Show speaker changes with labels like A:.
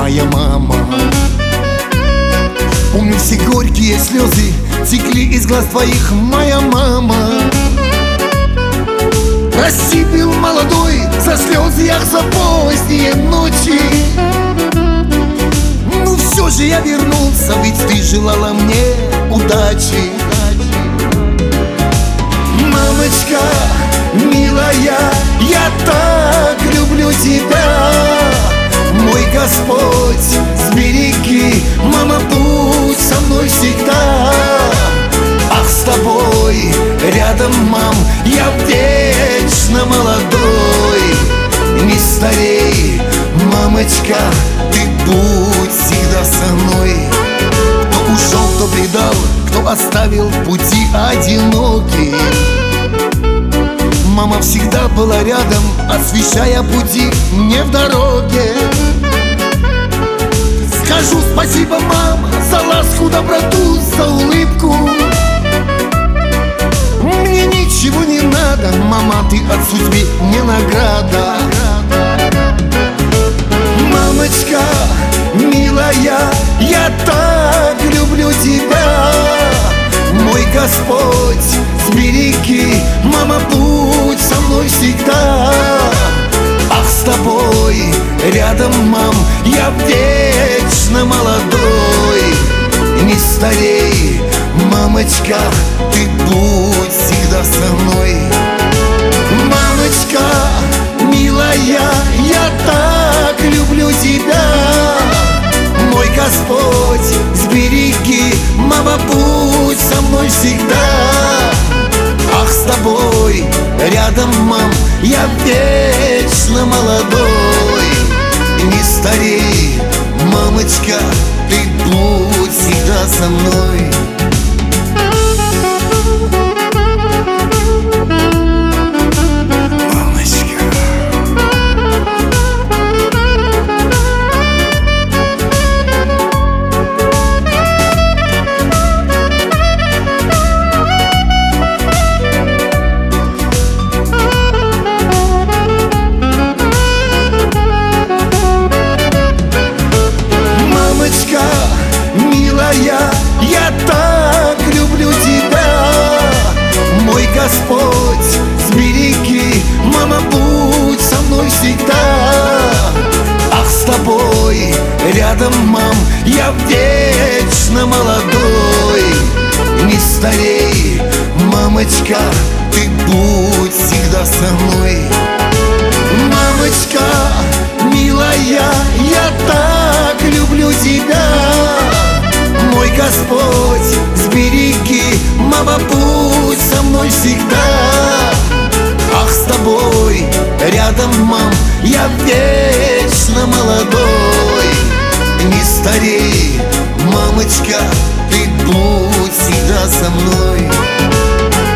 A: моя мама. Помню, все горькие слезы текли из глаз твоих, моя мама. Прости, был молодой, за слезы я за поздние ночи. Ну все же я вернулся, ведь ты желала мне удачи. Мамочка, милая, я так люблю тебя. Мой Господь, сбереги, мама, будь со мной всегда. Ах, с тобой рядом, мам, я вечно молодой. Не старей, мамочка, ты будь всегда со мной. Кто ушел, кто предал, кто оставил в пути одинокий. Мама всегда была рядом, освещая пути мне в дороге. Скажу спасибо, мама, за ласку, доброту, за улыбку. Мне ничего не надо, мама, ты от судьбы мне награда. Мамочка, милая, я так люблю тебя. Мой Господь, сбереги, мама, будь со мной всегда. Ах, с тобой рядом, мам, я вечно молодой. Не старей, мамочка, ты будь всегда со мной. Мамочка, милая, я так люблю тебя. Мой Господь, сбереги, мама, будь со мной всегда. Ах, с тобой рядом, мам, я вечно молодой. Не старей, мамочка, ты будь всегда со мной. Я так люблю тебя. Мой Господь, сбереги, мама, будь со мной всегда. Ах, с тобой рядом, мам, я вечно молодой. Не старей, мамочка, ты будь всегда со мной. Мамочка, милая, я так люблю тебя. Мой Господь, сбереги, мама, будь со мной всегда. Ах, с тобой рядом, мам, я вечно молодой. Не старей, мамочка, ты будь всегда со мной.